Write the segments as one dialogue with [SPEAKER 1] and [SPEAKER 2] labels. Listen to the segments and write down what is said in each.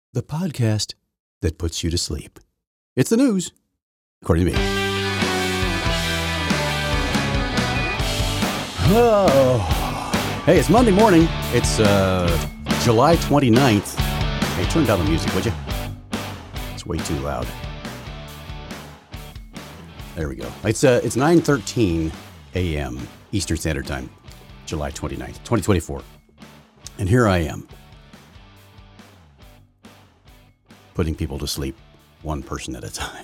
[SPEAKER 1] the podcast that puts you to sleep. It's the news, according to me. Oh. Hey, it's Monday morning. It's July 29th. Hey, turn down the music, would you? It's way too loud. There we go. It's 9:13 a.m. Eastern Standard Time, July 29th, 2024. And here I am, putting people to sleep one person at a time.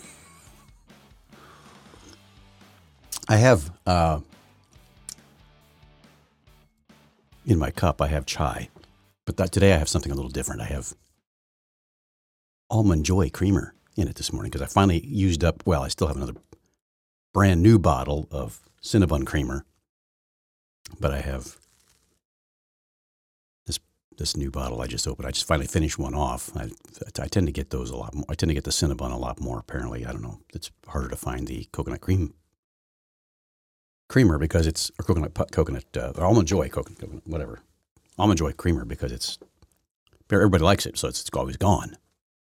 [SPEAKER 1] I have, in my cup, I have chai. But today I have something a little different. I have Almond Joy creamer in it this morning because I finally used up, well, I still have another brand new bottle of Cinnabon creamer. But I have this new bottle I just opened. I just finally finished one off. I tend to get those a lot more. I tend to get the Cinnabon a lot more, apparently. I don't know. It's harder to find the coconut creamer because it's, or Almond Joy, coconut, whatever. Almond Joy creamer because it's, everybody likes it, so it's always gone.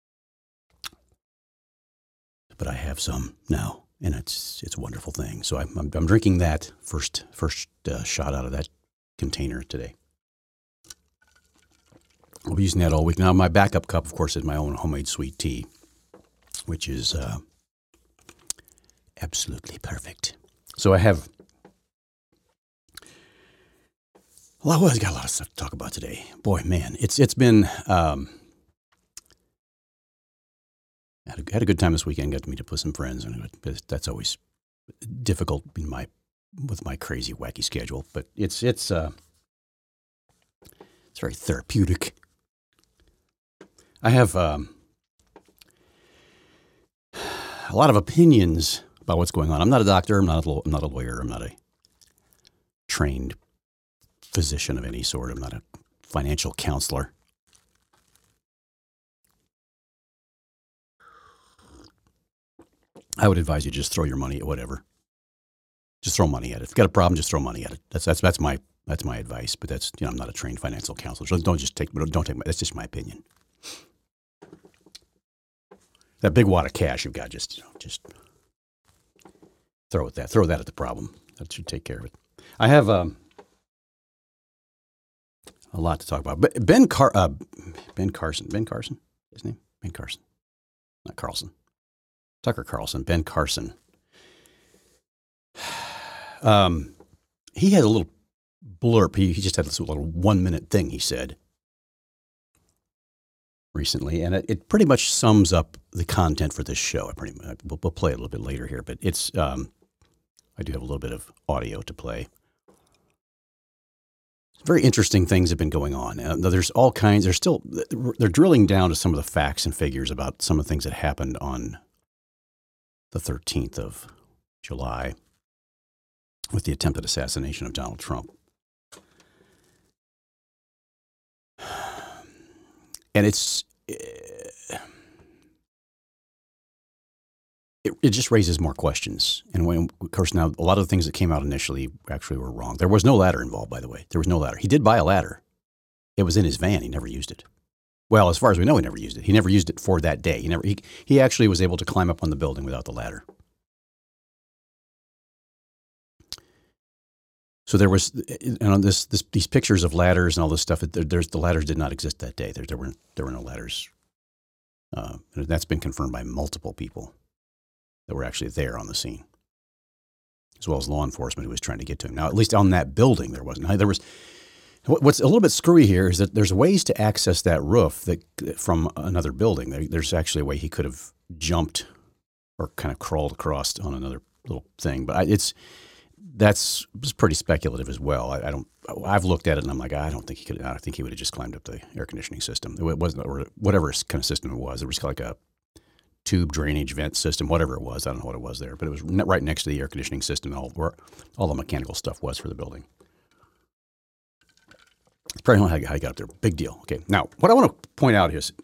[SPEAKER 1] But I have some now, and it's a wonderful thing. So I'm drinking that first shot out of that container today. I'll be using that all week. Now, my backup cup, of course, is my own homemade sweet tea, which is absolutely perfect. So I have, well, I've got a lot of stuff to talk about today. Boy, man, it's been, had a good time this weekend. Got to meet up with some friends, and that's always difficult with my crazy, wacky schedule. But it's very therapeutic. I have a lot of opinions about what's going on. I'm not a doctor. I'm not a lawyer. I'm not a trained physician of any sort. I'm not a financial counselor. I would advise you just throw your money at whatever. Just throw money at it. If you've got a problem, just throw money at it. That's my advice. But that's, I'm not a trained financial counselor. So don't take my, that's just my opinion. That big wad of cash you've got, just throw that at the problem. That should take care of it. I have a lot to talk about. But Ben Carson, his name? Ben Carson, not Carlson. Tucker Carlson, Ben Carson. He had a little blurb. He just had this little 1-minute thing he said recently, and it pretty much sums up the content for this show. We'll play it a little bit later here, but it's I do have a little bit of audio to play. Very interesting things have been going on. There's all kinds. They're drilling down to some of the facts and figures about some of the things that happened on the 13th of July with the attempted assassination of Donald Trump. And it just raises more questions. And of course, now a lot of the things that came out initially actually were wrong. There was no ladder involved, by the way. There was no ladder. He did buy a ladder. It was in his van. He never used it. Well, as far as we know, he never used it. He never used it for that day. He actually was able to climb up on the building without the ladder. So there was, these pictures of ladders and all this stuff. The ladders did not exist that day. There were no ladders. And that's been confirmed by multiple people that were actually there on the scene, as well as law enforcement who was trying to get to him. Now, at least on that building, there wasn't. What's a little bit screwy here is that there's ways to access that roof from another building. There's actually a way he could have jumped or kind of crawled across on another little thing, but that's pretty speculative as well. I've looked at it and I'm like, I don't think he could. I think he would have just climbed up the air conditioning system. It wasn't, or whatever kind of system it was. It was like a tube drainage vent system, whatever it was. I don't know what it was there, but it was right next to the air conditioning system, where all the mechanical stuff was for the building. It's probably not how he got up there. Big deal. Okay. Now, what I want to point out is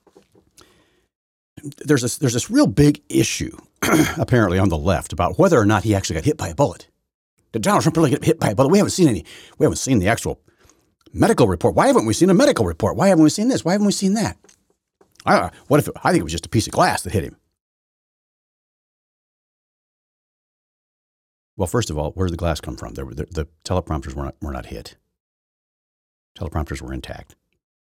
[SPEAKER 1] there's this real big issue, apparently on the left, about whether or not he actually got hit by a bullet. Did Donald Trump really get hit by a bullet? We haven't seen the actual medical report. Why haven't we seen a medical report? Why haven't we seen this? Why haven't we seen that? What if I think it was just a piece of glass that hit him? Well, first of all, where did the glass come from? The teleprompters were not hit. Teleprompters were intact.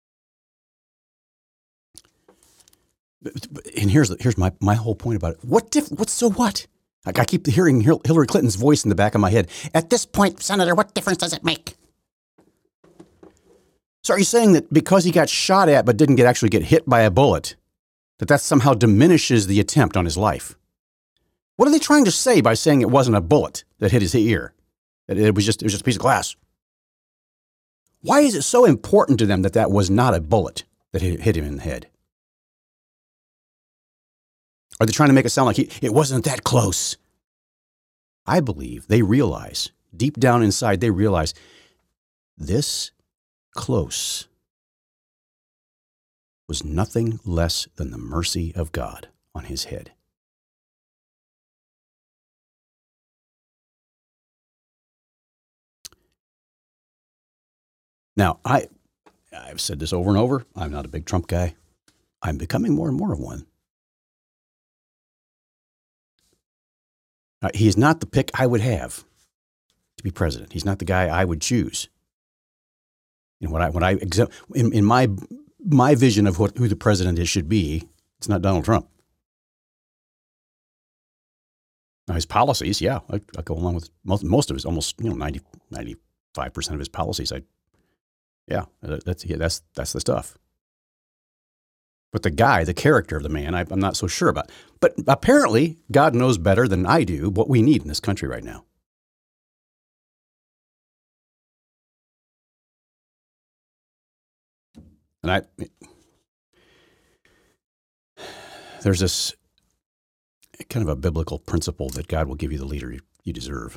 [SPEAKER 1] And here's my whole point about it. What's so what? I keep hearing Hillary Clinton's voice in the back of my head. At this point, Senator, what difference does it make? So are you saying that because he got shot at but didn't actually get hit by a bullet, that somehow diminishes the attempt on his life? What are they trying to say by saying it wasn't a bullet that hit his ear? That it was just a piece of glass? Why is it so important to them that was not a bullet that hit him in the head? Are they trying to make it sound like it wasn't that close? I believe they realize, deep down inside, this close was nothing less than the mercy of God on his head. Now, I've said this over and over. I'm not a big Trump guy. I'm becoming more and more of one. He is not the pick I would have to be president. He's not the guy I would choose. And in my vision of who the president should be, it's not Donald Trump. Now his policies, yeah, I go along with most of his, almost 95% of his policies. That's the stuff. But the character of the man, I'm not so sure about. But apparently, God knows better than I do what we need in this country right now. And there's this kind of a biblical principle that God will give you the leader you deserve.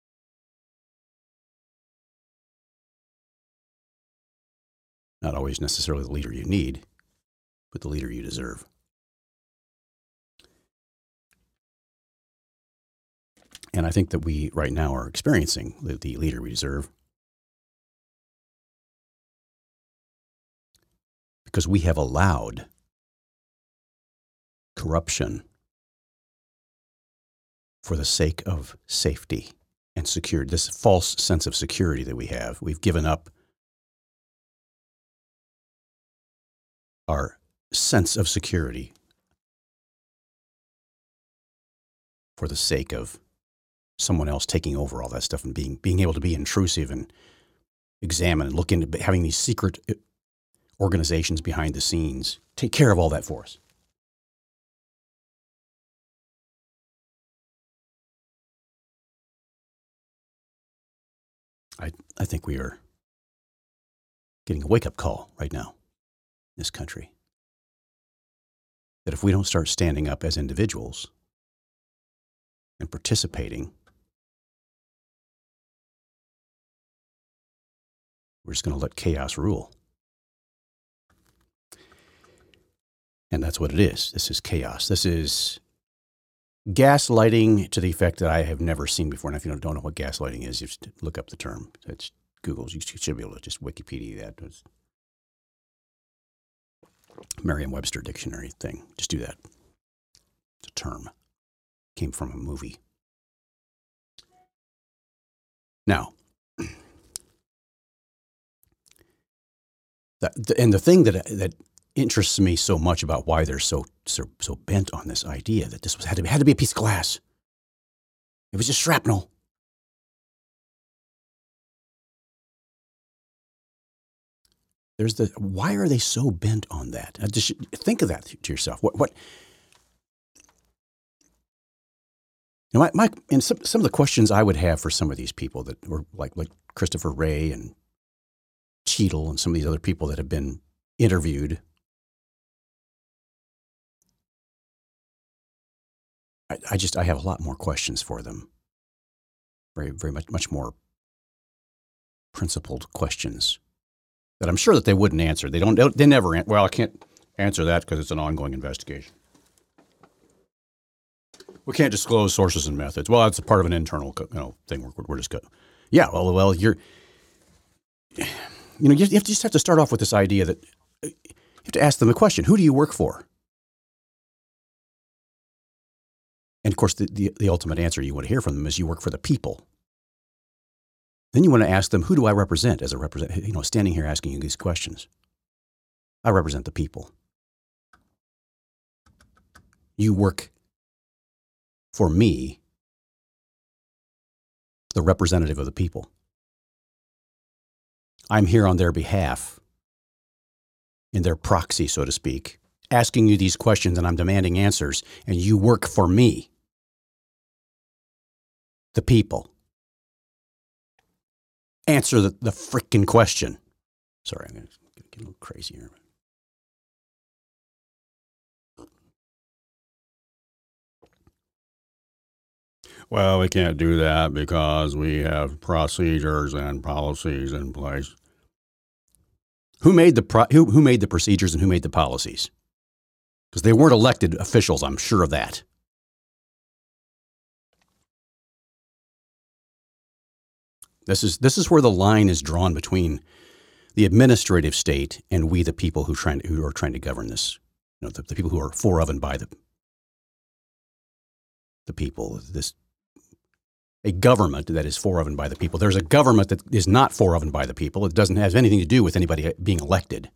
[SPEAKER 1] Not always necessarily the leader you need, but the leader you deserve. And I think that we right now are experiencing the leader we deserve because we have allowed corruption for the sake of safety and security, this false sense of security that we have. We've given up our sense of security for the sake of someone else taking over all that stuff and being able to be intrusive and examine and look into having these secret organizations behind the scenes take care of all that for us. I think we are getting a wake-up call right now in this country. That if we don't start standing up as individuals and participating, we're just going to let chaos rule. And that's what it is. This is chaos. This is gaslighting to the effect that I have never seen before. And if you don't know what gaslighting is, you just look up the term. It's Google's. You should be able to just Wikipedia that. It's Merriam-Webster dictionary thing. Just do that. It's a term. Came from a movie. Now, the thing that interests me so much about why they're so bent on this idea that this had to be a piece of glass. It was just shrapnel. Why are they so bent on that? Just think of that to yourself. What? And some of the questions I would have for some of these people that were like Christopher Wray and Cheadle and some of these other people that have been interviewed. I have a lot more questions for them. Very, very much more principled questions that I'm sure that they wouldn't answer. They never, well, I can't answer that because it's an ongoing investigation. We can't disclose sources and methods. Well, that's a part of an internal, thing. We're just going. Yeah. Well, you just have to start off with this idea that have to ask them a question. Who do you work for? And of course, the ultimate answer you want to hear from them is you work for the people. Then you want to ask them, who do I represent as a representative? Standing here asking you these questions. I represent the people. You work for me, the representative of the people. I'm here on their behalf, in their proxy, so to speak, asking you these questions, and I'm demanding answers, and you work for me, the people. Answer the frickin' question. Sorry, I'm going to get a little crazy here. Well, we can't do that because we have procedures and policies in place. Who made the procedures and who made the policies? Because they weren't elected officials, I'm sure of that. This is where the line is drawn between the administrative state and we, the people who are trying to govern this. The people who are for of and by the people. A government that is for of and by the people. There's a government that is not for of and by the people. It doesn't have anything to do with anybody being elected.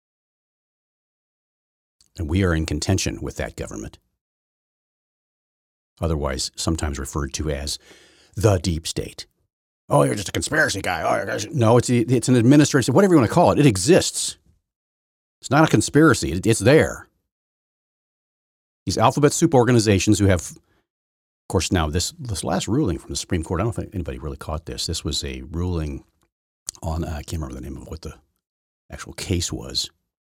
[SPEAKER 1] And we are in contention with that government. Otherwise, sometimes referred to as the deep state. Oh, you're just a conspiracy guy. Oh, no, it's an administrative, whatever you want to call it. It exists. It's not a conspiracy. It's there. These alphabet soup organizations who have, of course, now this last ruling from the Supreme Court, I don't think anybody really caught this. This was a ruling on, I can't remember the name of what the actual case was,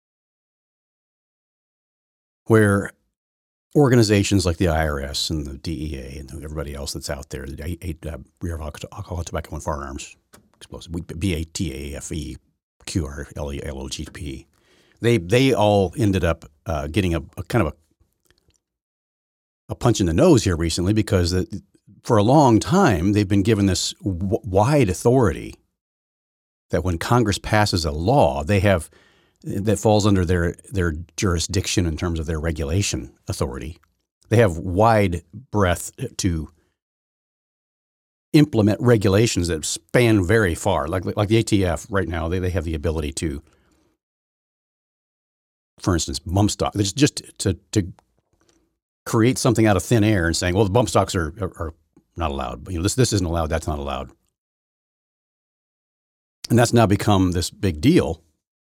[SPEAKER 1] where organizations like the IRS and the DEA and everybody else that's out there, the Bureau of Alcohol, Tobacco, and Firearms, explosive, BATAFEQRLELOGP, they all ended up getting a kind of a punch in the nose here recently because for a long time they've been given this wide authority that when Congress passes a law, that falls under their jurisdiction in terms of their regulation authority. They have wide breadth to implement regulations that span very far. Like the ATF right now, they have the ability to, for instance, bump stock. Just to create something out of thin air and saying, well, the bump stocks are not allowed. But, this isn't allowed. That's not allowed. And that's now become this big deal.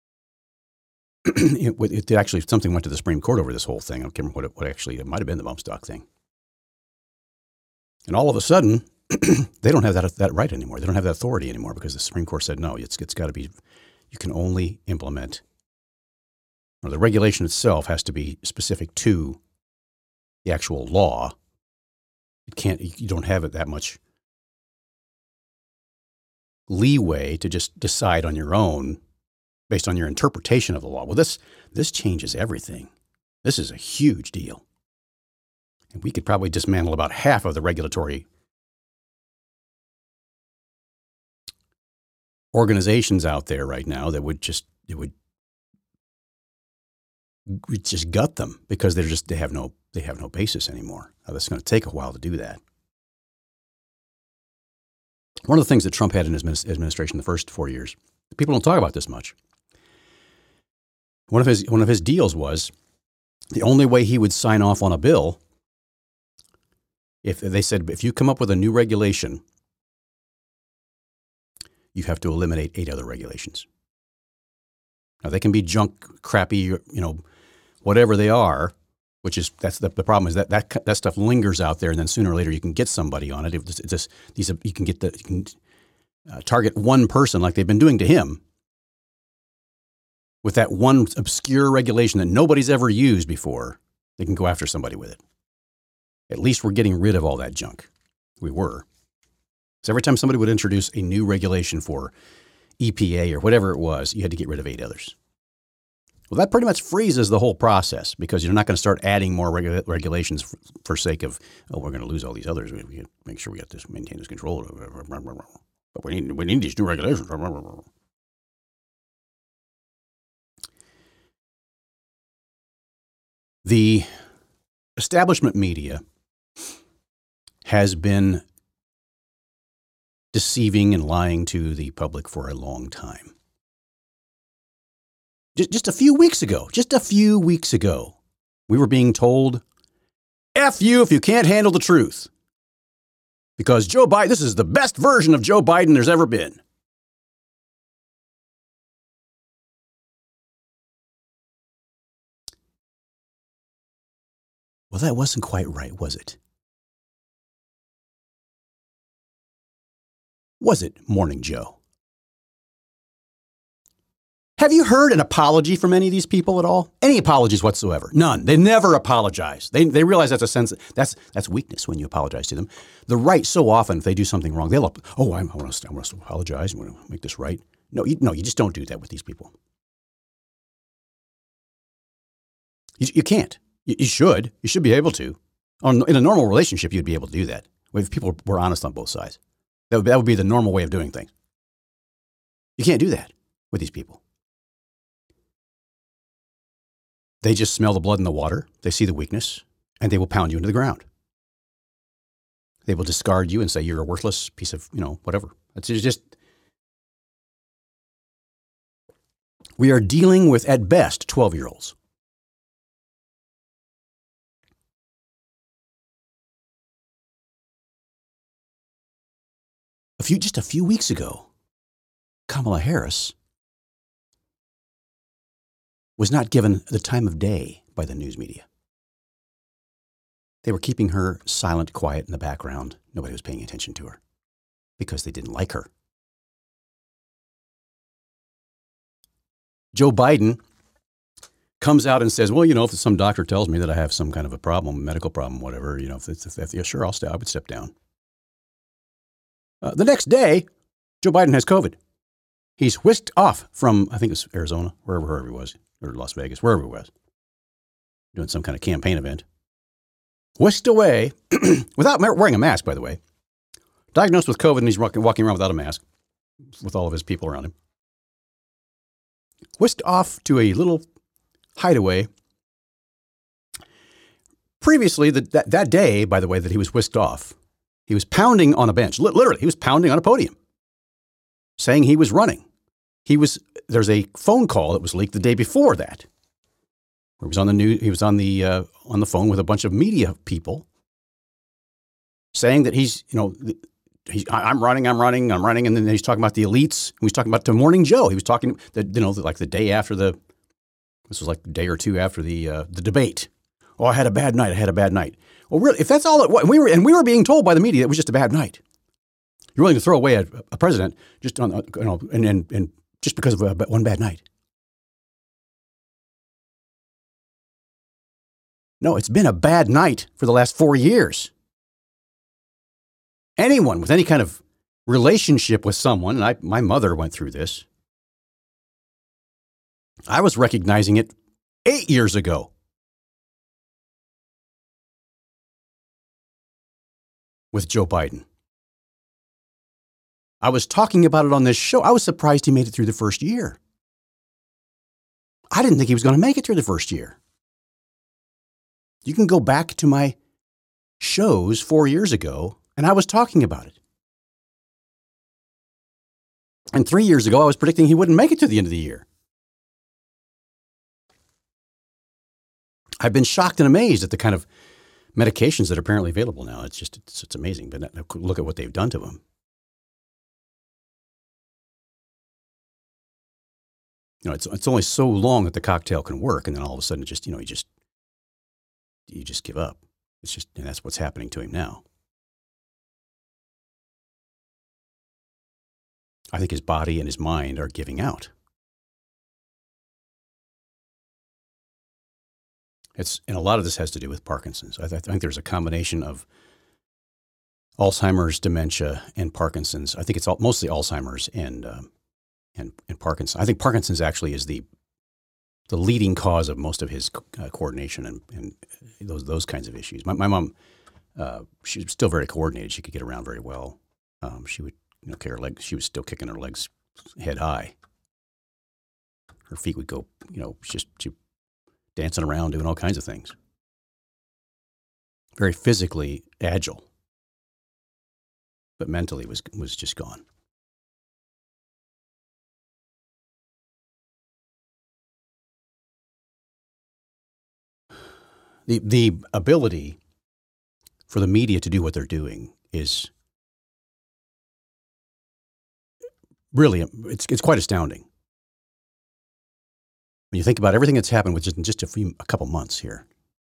[SPEAKER 1] It actually, something went to the Supreme Court over this whole thing. I don't remember what actually, it might have been the bump stock thing. And all of a sudden, they don't have that right anymore. They don't have that authority anymore because the Supreme Court said, no, it's got to be, you can only implement, or the regulation itself has to be specific to the actual law. You don't have it that much leeway to just decide on your own based on your interpretation of the law. Well, this changes everything. This is a huge deal. And we could probably dismantle about half of the regulatory organizations out there right now that would just gut them because they have no basis anymore. Now, that's going to take a while to do that. One of the things that Trump had in his administration the first 4 years, people don't talk about this much. One of his deals was the only way he would sign off on a bill if they said, if you come up with a new regulation, you have to eliminate 8 other regulations. Now they can be junk, crappy, whatever they are, that's the problem is that stuff lingers out there, and then sooner or later you can get somebody on it. You can target one person like they've been doing to him with that one obscure regulation that nobody's ever used before. They can go after somebody with it. At least we're getting rid of all that junk. We were. So every time somebody would introduce a new regulation for EPA or whatever it was, you had to get rid of 8 others. Well, that pretty much freezes the whole process because you're not going to start adding more regulations for sake of, we're going to lose all these others. We have to make sure we got this, maintain this control. But we need these new regulations. The establishment media has been deceiving and lying to the public for a long time. Just a few weeks ago, we were being told, F you if you can't handle the truth. Because Joe Biden, this is the best version of Joe Biden there's ever been. Well, that wasn't quite right, was it? Was it, Morning Joe? Have you heard an apology from any of these people at all? Any apologies whatsoever? None. They never apologize. They realize that's a sense that's weakness when you apologize to them. The right, so often, if they do something wrong, they'll I want to apologize. I want to make this right. No, you just don't do that with these people. You can't. You should. You should be able to. In a normal relationship, you'd be able to do that if people were honest on both sides. That would be the normal way of doing things. You can't do that with these people. They just smell the blood in the water. They see the weakness, and they will pound you into the ground. They will discard you and say you're a worthless piece of, whatever. It's just, we are dealing with, at best, 12-year-olds. Just a few weeks ago, Kamala Harris was not given the time of day by the news media. They were keeping her silent, quiet in the background. Nobody was paying attention to her because they didn't like her. Joe Biden comes out and says, well, if some doctor tells me that I have some kind of a problem, medical problem, whatever, sure, I would step down. The next day, Joe Biden has COVID. He's whisked off from, I think it was Arizona, wherever he was, or Las Vegas, wherever he was, doing some kind of campaign event. Whisked away, without wearing a mask, by the way. Diagnosed with COVID, and he's walking around without a mask, with all of his people around him. Whisked off to a little hideaway. Previously, that day, by the way, that he was whisked off, he was pounding on a bench. Literally, he was pounding on a podium, saying he was running. There's a phone call that was leaked the day before that, where he was on the news. He was on the phone with a bunch of media people, saying that I'm running, and then he's talking about the elites. He was talking about to Morning Joe. He was talking like the day after this was like a day or two after the debate. Oh, I had a bad night. Well, really, if that's all it was, we were being told by the media it was just a bad night. You're willing to throw away a president just on and just because of one bad night. No, it's been a bad night for the last 4 years. Anyone with any kind of relationship with someone, and my mother went through this. I was recognizing it 8 years ago. With Joe Biden. I was talking about it on this show. I was surprised he made it through the first year. I didn't think he was going to make it through the first year. You can go back to my shows 4 years ago, and I was talking about it. And 3 years ago, I was predicting he wouldn't make it to the end of the year. I've been shocked and amazed at the kind of medications that are apparently available now. It's amazing. But look at what they've done to him. It's only so long that the cocktail can work, and then all of a sudden, you just give up. And that's what's happening to him now. I think his body and his mind are giving out. And a lot of this has to do with Parkinson's. I think there's a combination of Alzheimer's, dementia, and Parkinson's. I think it's mostly Alzheimer's and Parkinson's. I think Parkinson's actually is the leading cause of most of his coordination and those kinds of issues. My mom, she was still very coordinated. She could get around very well. She would kick her legs. She was still kicking her legs head high. Her feet would go, she dancing around, doing all kinds of things. very physically agile, but mentally was just gone. The ability for the media to do what they're doing is really, it's quite astounding. When you think about everything that's happened with just a couple months here,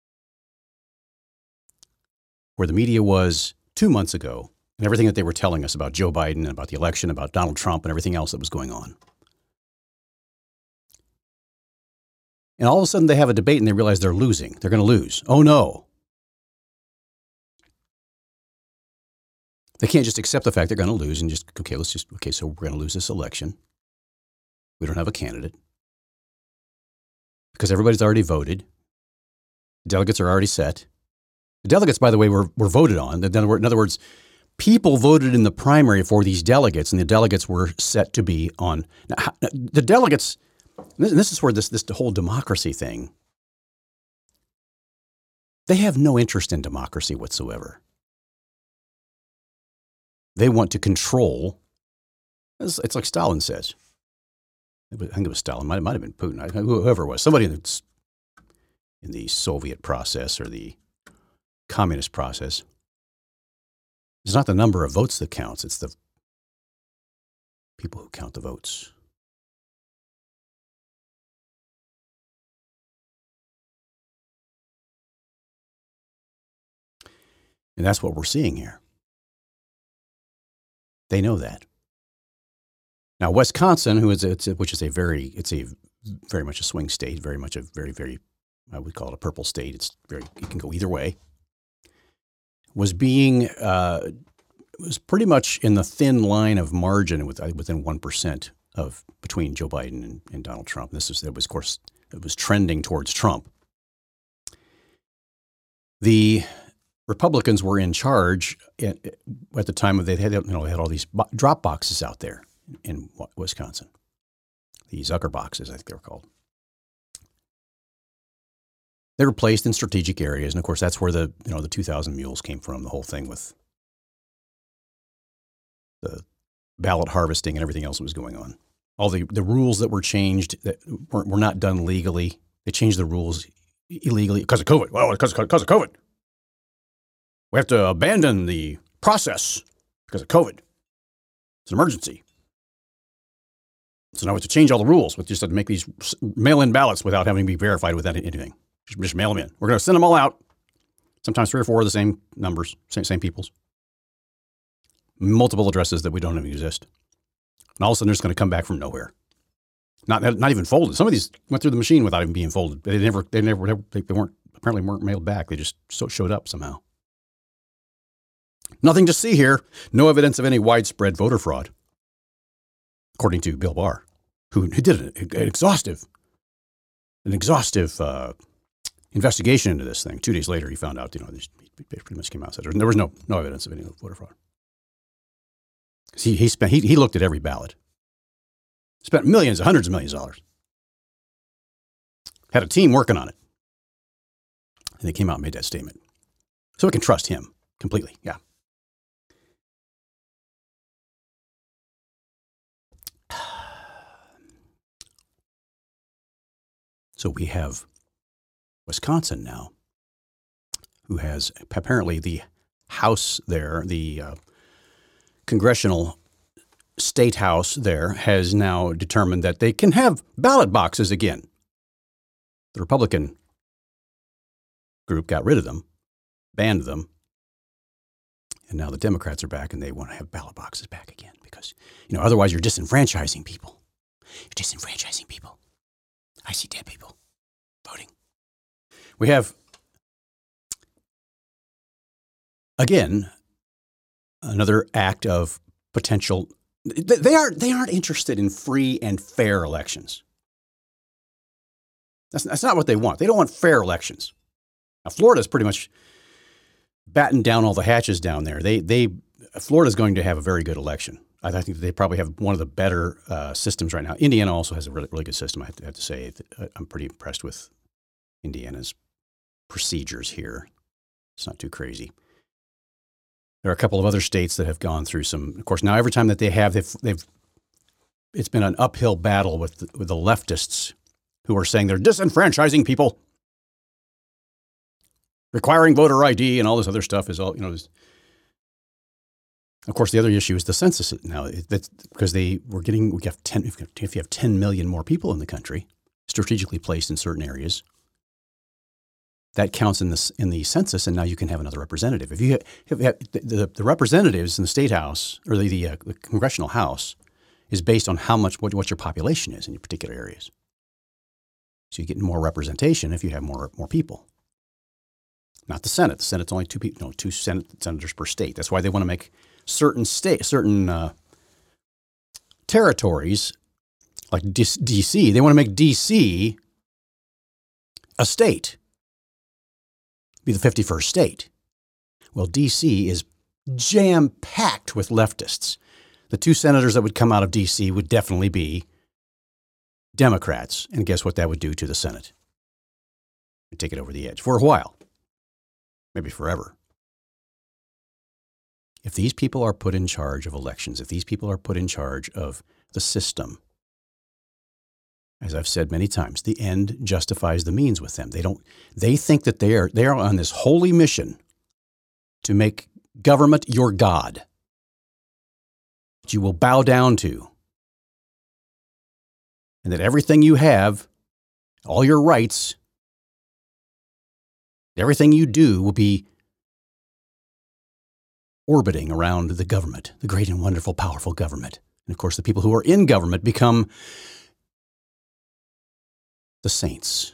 [SPEAKER 1] where the media was 2 months ago, and everything that they were telling us about Joe Biden and about the election, about Donald Trump and everything else that was going on. And all of a sudden they have a debate and they realize they're losing. They're going to lose. Oh no. They can't just accept the fact they're going to lose and just, so we're going to lose this election. We don't have a candidate. Because everybody's already voted. Delegates are already set. The delegates, by the way, were voted on. In other words, people voted in the primary for these delegates, and the delegates were set to be on. Now, the delegates, this is where this whole democracy thing, they have no interest in democracy whatsoever. They want to control. It's like Stalin says. I think it was Stalin. Might have been Putin. Whoever it was. Somebody in the Soviet process or the communist process. It's not the number of votes that counts. It's the people who count the votes. And that's what we're seeing here. They know that. Now, Wisconsin, which is a very much a swing state, very much a very, I would call it a purple state. It can go either way. Was pretty much in the thin line of margin within 1% of between Joe Biden and Donald Trump. Of course, it was trending towards Trump. The Republicans were in charge at the time they had all these drop boxes out there in Wisconsin. The Zucker boxes, I think they were called. They were placed in strategic areas, and of course, that's where the 2,000 mules came from. The whole thing with the ballot harvesting and everything else that was going on. All the rules that were changed that were not done legally. They changed the rules illegally because of COVID. Well, because of COVID. We have to abandon the process because of COVID. It's an emergency. So now we have to change all the rules. We just have to make these mail-in ballots without having to be verified with anything. Just mail them in. We're going to send them all out. Sometimes 3 or 4 of the same numbers, same people's. Multiple addresses that we don't even exist. And all of a sudden, they're just going to come back from nowhere. Not even folded. Some of these went through the machine without even being folded. They weren't mailed back. They just showed up somehow. Nothing to see here. No evidence of any widespread voter fraud, according to Bill Barr, who did an exhaustive investigation into this thing. 2 days later, he found out, he pretty much came out and said there was no evidence of any voter fraud. He looked at every ballot, spent millions, hundreds of millions of dollars, had a team working on it, and they came out and made that statement. So we can trust him completely. Yeah. So we have Wisconsin now, who has apparently the House there, the Congressional State House there, has now determined that they can have ballot boxes again. The Republican group got rid of them, banned them, and now the Democrats are back and they want to have ballot boxes back again because, otherwise you're disenfranchising people. You're disenfranchising people. I see dead people voting. We have, again, another act of potential. They aren't interested in free and fair elections. That's not what they want. They don't want fair elections. Now, Florida's pretty much battened down all the hatches down there. Florida's going to have a very good election. I think they probably have one of the better systems right now. Indiana also has a really, really good system. I have to say, I'm pretty impressed with Indiana's procedures here. It's not too crazy. There are a couple of other states that have gone through some. Of course, now every time that they have, it's been an uphill battle with the leftists who are saying they're disenfranchising people, requiring voter ID, and all this other stuff is all Of course, the other issue is the census now. That's because if you have 10 million more people in the country, strategically placed in certain areas, that counts in the census, and now you can have another representative. If you have the representatives in the state house or the congressional house is based on what your population is in your particular areas. So you get more representation if you have more people. Not the Senate. The Senate's only two senators per state. That's why they want to make certain territories like D.C. They want to make D.C. a state, be the 51st state. Well, D.C. is jam-packed with leftists. The two senators that would come out of D.C. would definitely be Democrats. And guess what that would do to the Senate? It'd take it over the edge for a while, maybe forever. If these people are put in charge of elections, if these people are put in charge of the system, as I've said many times, the end justifies the means with them. They think that they are on this holy mission to make government your God that you will bow down to. And that everything you have, all your rights, everything you do will be orbiting around the government, the great and wonderful, powerful government. And of course, the people who are in government become the saints.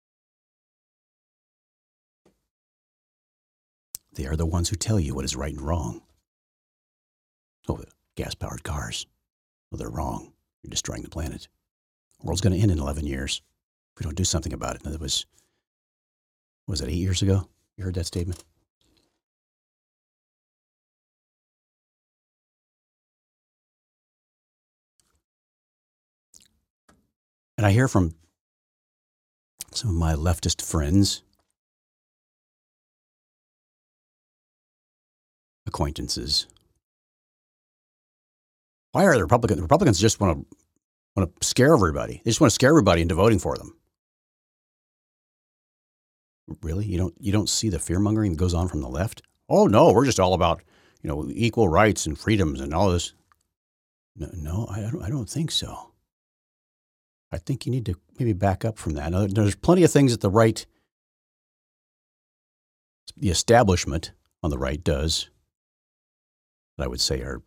[SPEAKER 1] They are the ones who tell you what is right and wrong. Oh, the gas-powered cars. Well, they're wrong. You're destroying the planet. The world's going to end in 11 years if we don't do something about it. And was that 8 years ago? You heard that statement? And I hear from some of my leftist friends, acquaintances. Why are the Republicans just want to scare everybody? They just want to scare everybody into voting for them. Really? You don't see the fear-mongering that goes on from the left? Oh no, we're just all about, equal rights and freedoms and all this. No, I don't think so. I think you need to maybe back up from that. Now, there's plenty of things that the establishment on the right does that I would say are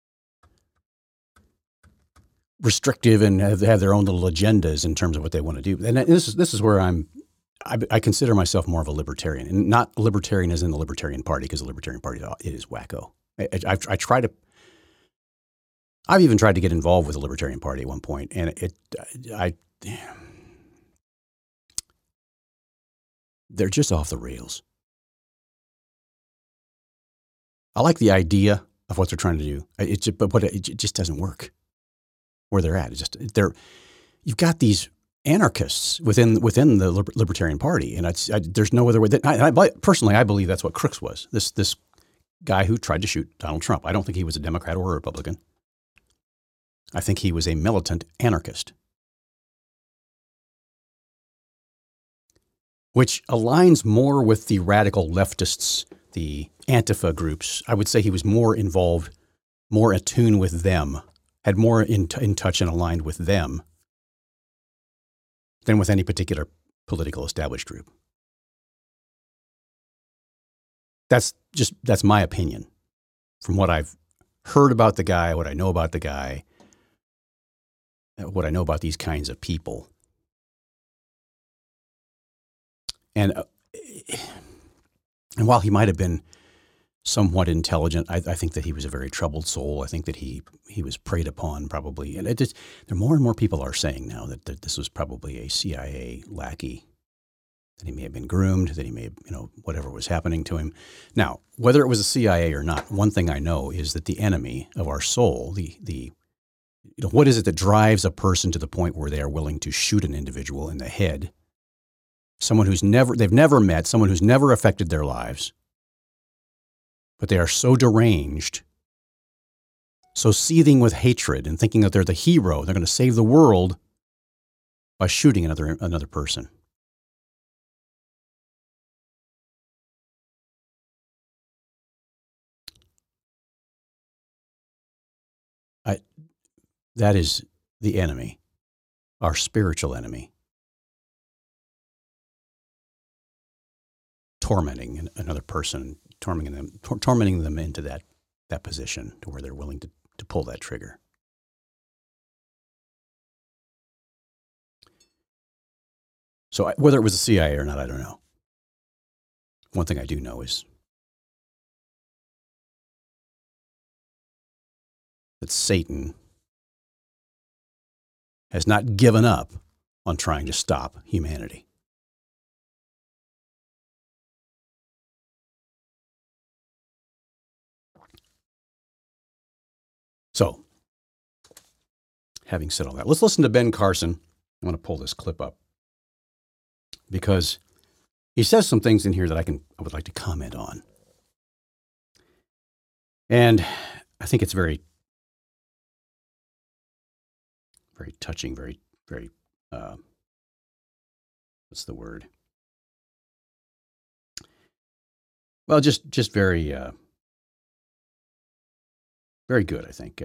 [SPEAKER 1] restrictive and have their own little agendas in terms of what they want to do. And this is where I consider myself more of a libertarian, and not a libertarian as in the Libertarian Party, because the Libertarian Party, it is wacko. I've even tried to get involved with the Libertarian Party at one point, and they're just off the rails. I like the idea of what they're trying to do, but it just doesn't work where they're at. You've got these anarchists within the Libertarian Party, and there's no other way. Personally, I believe that's what Crooks was. This guy who tried to shoot Donald Trump. I don't think he was a Democrat or a Republican. I think he was a militant anarchist, which aligns more with the radical leftists, the Antifa groups. I would say he was more involved, more attuned with them, had more in touch and aligned with them than with any particular political established group. That's my opinion from what I've heard about the guy, what I know about the guy, what I know about these kinds of people. And while he might have been somewhat intelligent, I think that he was a very troubled soul. I think that he was preyed upon probably. And there more and more people are saying now that this was probably a CIA lackey, that he may have been groomed, that he may have, whatever was happening to him. Now, whether it was a CIA or not, one thing I know is that the enemy of our soul, what is it that drives a person to the point where they are willing to shoot an individual in the head? Someone they've never met, someone who's never affected their lives, But they are so deranged, so seething with hatred and thinking that they're the hero, they're going to save the world by shooting another person. That is the enemy, our spiritual enemy, tormenting another person, tormenting them into that position to where they're willing to pull that trigger. So whether it was the CIA or not, I don't know. One thing I do know is that Satan has not given up on trying to stop humanity. So, having said all that, let's listen to Ben Carson. I want to pull this clip up because he says some things in here that I would like to comment on. And I think it's very, very touching, very, very, what's the word? Well, just very, very good, I think.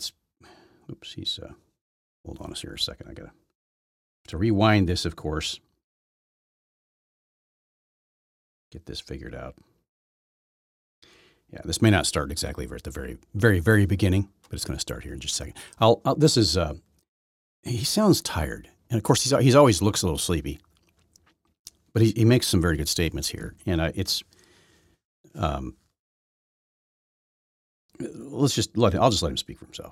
[SPEAKER 1] Hold on here a second. I got to rewind this, of course. Get this figured out. Yeah, this may not start exactly at the very, very, very beginning, but it's going to start here in just a second. He sounds tired. And of course, he's always looks a little sleepy. But he makes some very good statements here. And I'll just let him speak for himself.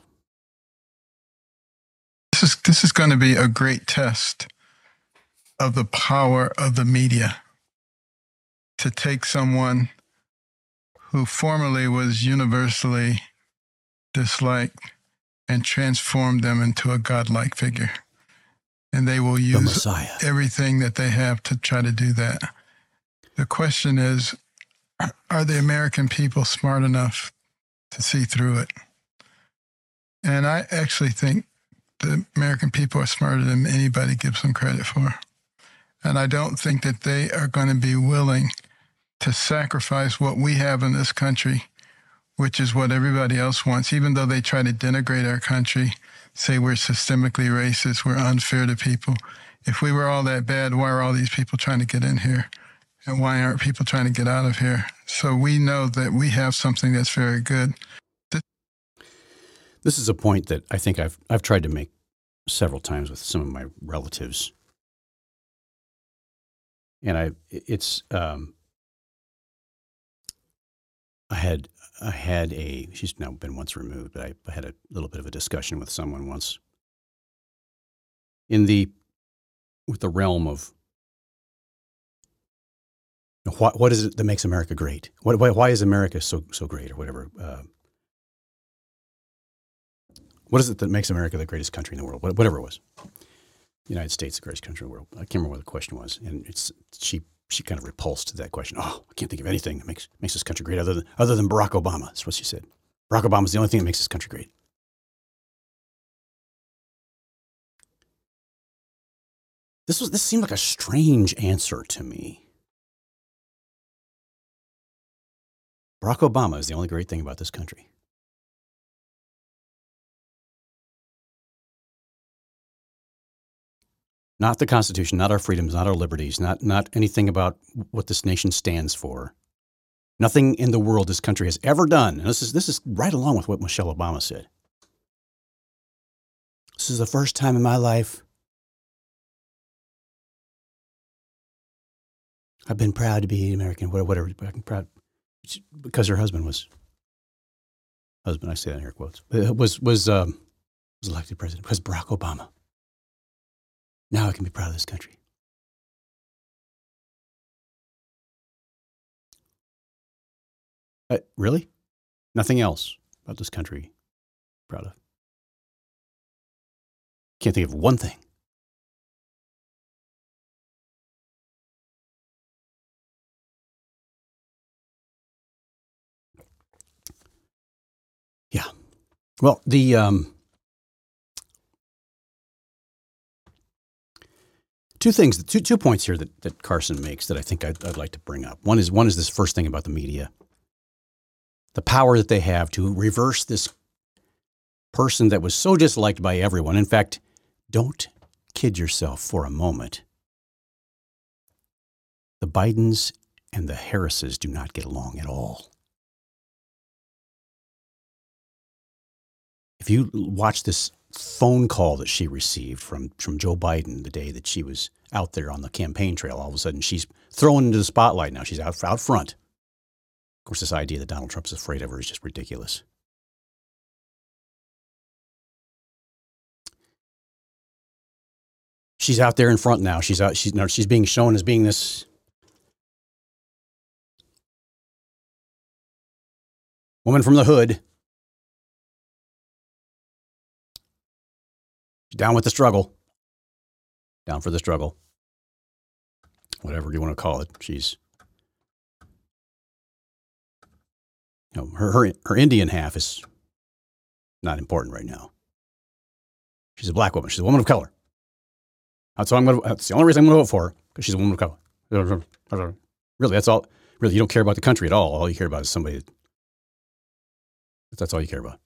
[SPEAKER 2] This is going to be a great test of the power of the media to take someone who formerly was universally disliked and transform them into a godlike figure. And they will use everything that they have to try to do that. The question is, are the American people smart enough to see through it? And I actually think the American people are smarter than anybody gives them credit for. And I don't think that they are going to be willing to sacrifice what we have in this country, which is what everybody else wants, even though they try to denigrate our country, say we're systemically racist, we're unfair to people. If we were all that bad, why are all these people trying to get in here? And why aren't people trying to get out of here? So we know that we have something that's very good.
[SPEAKER 1] This is a point that I think I've tried to make several times with some of my relatives. And I had she's now been once removed, but I had a little bit of a discussion with someone once with the realm of what is it that makes America great? Why is America so great, or whatever? What is it that makes America the greatest country in the world? Whatever it was, the United States, the greatest country in the world. I can't remember what the question was, and she kind of repulsed to that question. Oh, I can't think of anything that makes this country great other than Barack Obama. That's what she said. Barack Obama is the only thing that makes this country great. This seemed like a strange answer to me. Barack Obama is the only great thing about this country. Not the Constitution, not our freedoms, not our liberties, not anything about what this nation stands for. Nothing in the world this country has ever done. And this is right along with what Michelle Obama said. This is the first time in my life I've been proud to be American, whatever. I'm proud because her husband, I say that in air quotes, was elected president because Barack Obama. Now I can be proud of this country. Really? Nothing else about this country proud of? Can't think of one thing. Well, the two points here that Carson makes that I think I'd like to bring up. One is this first thing about the media, the power that they have to reverse this person that was so disliked by everyone. In fact, don't kid yourself for a moment. The Bidens and the Harrises do not get along at all. If you watch this phone call that she received from Joe Biden the day that she was out there on the campaign trail, all of a sudden she's thrown into the spotlight now. She's out front. Of course, this idea that Donald Trump's afraid of her is just ridiculous. She's out there in front now. She's being shown as being this woman from the hood. She's down with the struggle. Down for the struggle. Whatever you want to call it. She's, her Indian half is not important right now. She's a black woman. She's a woman of color. That's the only reason I'm going to vote for her, because she's a woman of color. Really, that's all. Really, you don't care about the country at all. All you care about is somebody. That's all you care about.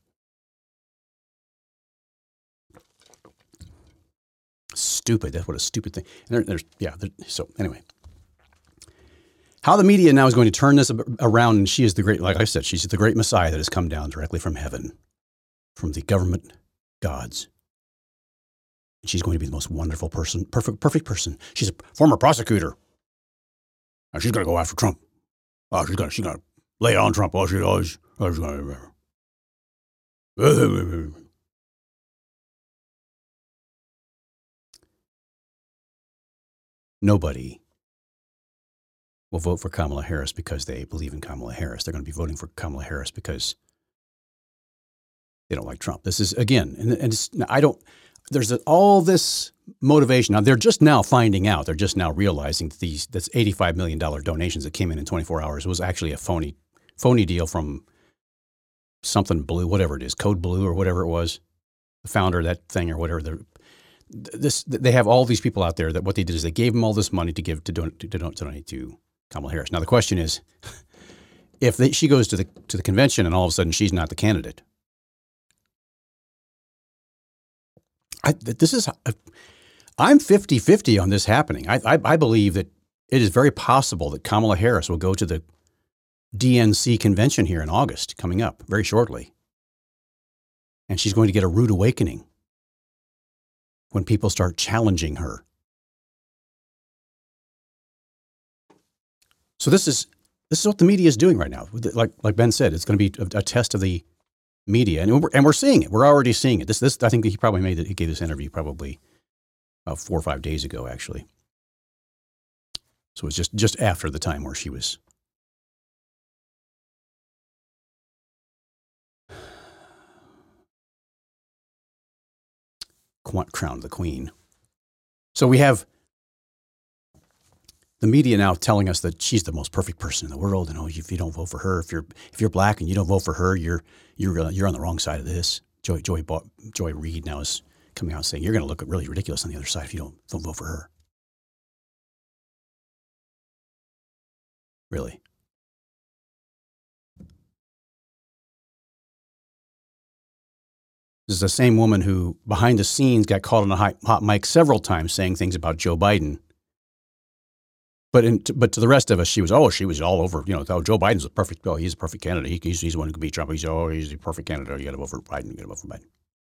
[SPEAKER 1] Stupid. That's what a stupid thing. And so anyway, how the media now is going to turn this around, and she is the great, like I said, she's the great Messiah that has come down directly from heaven, from the government gods. She's going to be the most wonderful person, perfect person. She's a former prosecutor. And she's going to go after Trump. Oh, she's going to lay on Trump. Oh, she's going to. Nobody will vote for Kamala Harris because they believe in Kamala Harris. They're going to be voting for Kamala Harris because they don't like Trump. This is, again, there's all this motivation. Now, they're just now finding out. They're just now realizing that this $85 million donations that came in 24 hours was actually a phony deal from something blue, whatever it is, Code Blue or whatever it was, the founder of that thing or whatever. They have all these people out there that what they did is they gave them all this money to donate to Kamala Harris. Now, the question is, if she goes to the convention and all of a sudden she's not the candidate, I'm 50-50 on this happening. I believe that it is very possible that Kamala Harris will go to the DNC convention here in August, coming up very shortly. And she's going to get a rude awakening when people start challenging her. So this is what the media is doing right now. Like Ben said, it's going to be a test of the media, and we're seeing it. We're already seeing it. This I think he gave this interview probably 4 or 5 days ago, actually. So it was just after the time where she was crowned the queen. So we have the media now telling us that she's the most perfect person in the world, and if you don't vote for her, if you're black and you don't vote for her, you're on the wrong side of this. Joy Reid now is coming out saying you're going to look really ridiculous on the other side if you don't vote for her. Really. This is the same woman who, behind the scenes, got caught on a hot mic several times saying things about Joe Biden. But to the rest of us, she was all over. Joe Biden's he's a perfect candidate. He's the one who can beat Trump. He's a perfect candidate. You got to vote for Biden. You got to vote for Biden.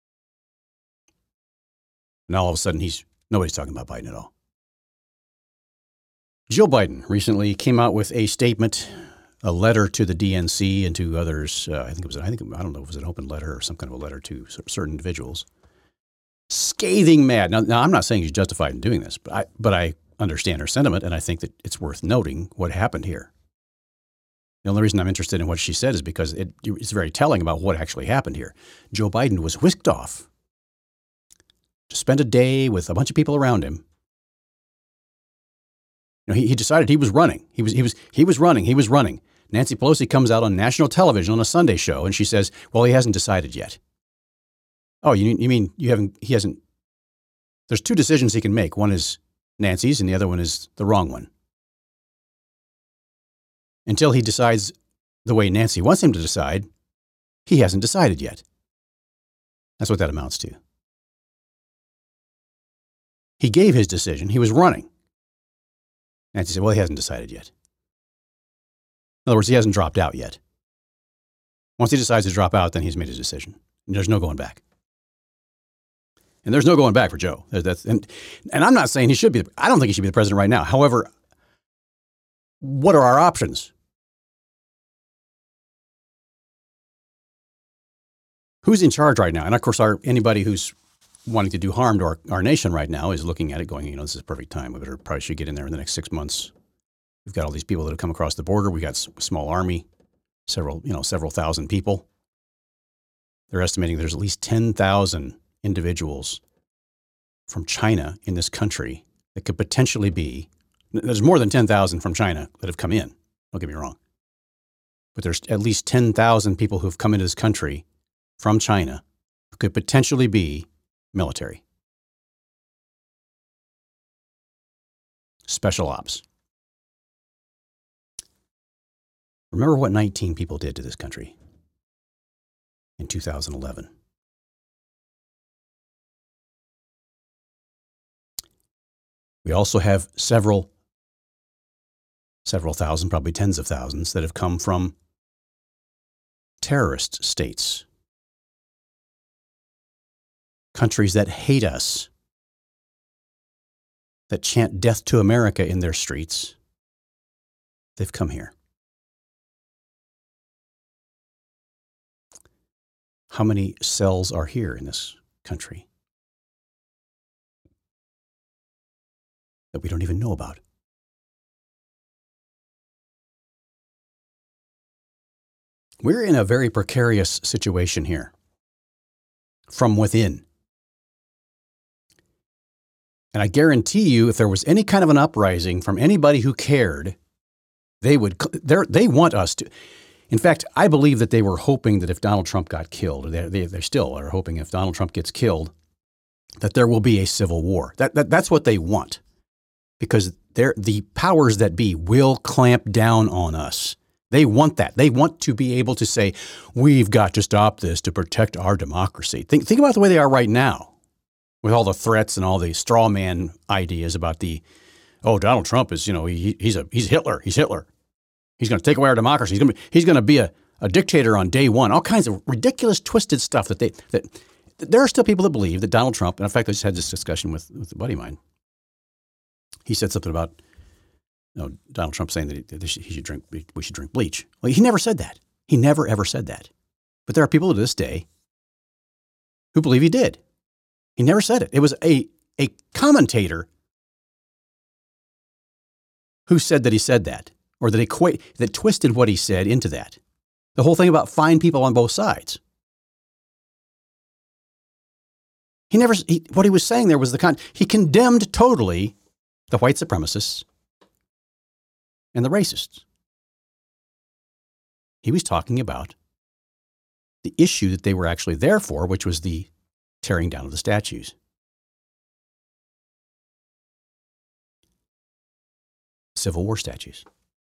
[SPEAKER 1] Now all of a sudden, nobody's talking about Biden at all. Joe Biden recently came out with a statement, a letter to the DNC and to others. I don't know if it was an open letter or some kind of a letter to certain individuals. Scathing mad. Now I'm not saying he's justified in doing this, but I understand her sentiment, and I think that it's worth noting what happened here. The only reason I'm interested in what she said is because it's very telling about what actually happened here. Joe Biden was whisked off to spend a day with a bunch of people around him. He decided he was running. He was running. Nancy Pelosi comes out on national television on a Sunday show, and she says, well, he hasn't decided yet. Oh, you mean he hasn't, there's two decisions he can make. One is Nancy's and the other one is the wrong one. Until he decides the way Nancy wants him to decide, he hasn't decided yet. That's what that amounts to. He gave his decision. He was running. Nancy said, well, he hasn't decided yet. In other words, he hasn't dropped out yet. Once he decides to drop out, then he's made his decision. And there's no going back. And there's no going back for Joe. And I'm not saying he should be. I don't think he should be the president right now. However, what are our options? Who's in charge right now? And of course, anybody who's wanting to do harm to our nation right now is looking at it going, this is a perfect time. We probably should get in there in the next 6 months. We've got all these people that have come across the border. We got a small army, several thousand people. They're estimating there's at least 10,000 individuals from China in this country that could potentially be, there's more than 10,000 from China that have come in. Don't get me wrong. But there's at least 10,000 people who've come into this country from China who could potentially be military. Special ops. Remember what 19 people did to this country in 2011. We also have several thousand, probably tens of thousands, that have come from terrorist states. Countries that hate us, that chant death to America in their streets. They've come here. How many cells are here in this country that we don't even know about? We're in a very precarious situation here from within. And I guarantee you, if there was any kind of an uprising from anybody who cared, they want us to. In fact, I believe that they were hoping that if Donald Trump got killed, they still are hoping if Donald Trump gets killed, that there will be a civil war. That's what they want, because the powers that be will clamp down on us. They want that. They want to be able to say, we've got to stop this to protect our democracy. Think about the way they are right now, with all the threats and all the straw man ideas about Donald Trump is, he's Hitler. He's Hitler. He's going to take away our democracy. He's going to be a dictator on day one. All kinds of ridiculous, twisted stuff that there are still people that believe that Donald Trump, and in fact, I just had this discussion with a buddy of mine. He said something about Donald Trump saying that we should drink bleach. Well, he never said that. He never, ever said that. But there are people to this day who believe he did. He never said it. It was a commentator who said that he said that, or that twisted what he said into that. The whole thing about fine people on both sides. What he was saying there was he condemned totally the white supremacists and the racists. He was talking about the issue that they were actually there for, which was the tearing down of the statues. Civil War statues.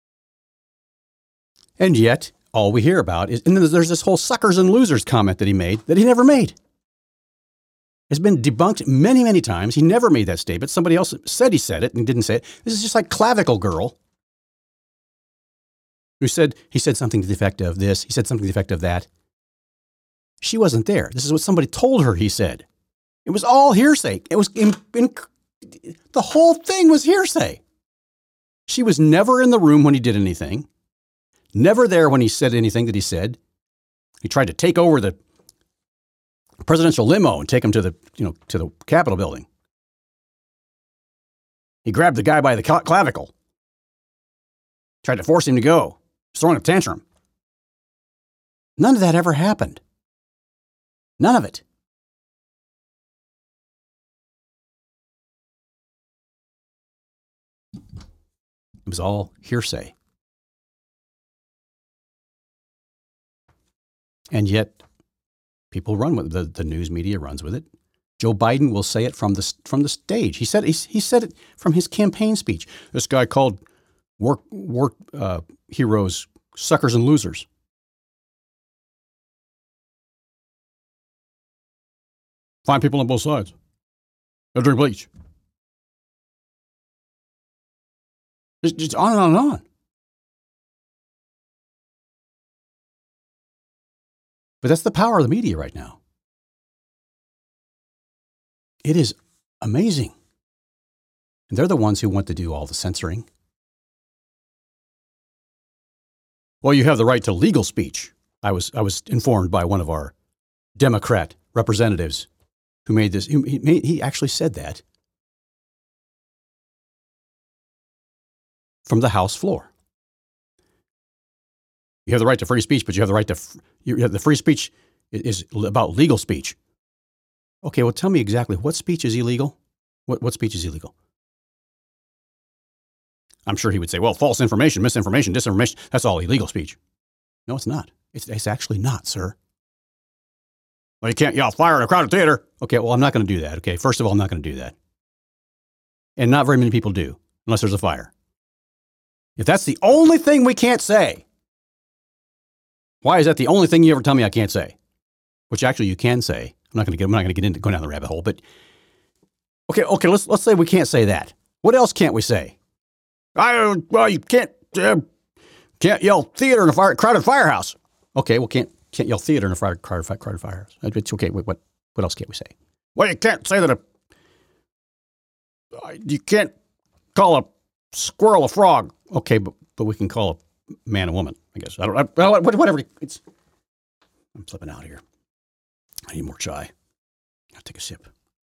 [SPEAKER 1] And yet, all we hear about is, and then there's this whole suckers and losers comment that he made that he never made. It's been debunked many, many times. He never made that statement. Somebody else said he said it and didn't say it. This is just like Clavicle Girl, who said he said something to the effect of this. He said something to the effect of that. She wasn't there. This is what somebody told her he said. It was all hearsay. It was the whole thing was hearsay. She was never in the room when he did anything. Never there when he said anything that he said. He tried to take over the presidential limo and take him to the Capitol building. He grabbed the guy by the clavicle. Tried to force him to go. He's throwing a tantrum. None of that ever happened. None of it. It was all hearsay. And yet, People run with it. The news media runs with it. Joe Biden will say it from the stage. He said it from his campaign speech. This guy called war heroes suckers and losers. Find people on both sides. They'll drink bleach. Just on and on and on. But that's the power of the media right now. It is amazing. And they're the ones who want to do all the censoring. Well, you have the right to legal speech. I was informed by one of our Democrat representatives who made this. He actually said that from the House floor. You have the right to free speech, but you have the right to the free speech is about legal speech. Okay, well, tell me exactly what speech is illegal. What speech is illegal? I'm sure he would say, well, false information, misinformation, disinformation, that's all illegal speech. No, it's not. It's actually not, sir. Well, you can't yell fire in a crowded theater. Okay, well, I'm not going to do that. Okay, first of all, I'm not going to do that. And not very many people do, unless there's a fire. If that's the only thing we can't say, why is that the only thing you ever tell me I can't say? Which actually you can say. I'm not going to get into going down the rabbit hole, but okay. Let's say we can't say that. What else can't we say? Well, you can't yell theater in a crowded firehouse. Okay, well, can't yell theater in a crowded firehouse. It's okay. What else can't we say? Well, you can't say that you can't call a squirrel a frog. Okay, but we can call a man a woman. I guess whatever. I'm flipping out here. I need more chai. I'll take a sip.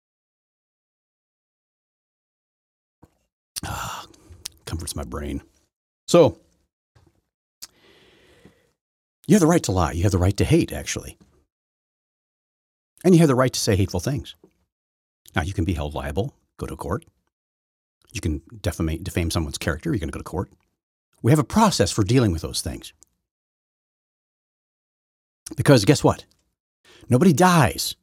[SPEAKER 1] Comforts my brain. So, you have the right to lie. You have the right to hate, actually. And you have the right to say hateful things. Now, you can be held liable, go to court. You can defame someone's character. You're going to go to court. We have a process for dealing with those things. Because guess what? Nobody dies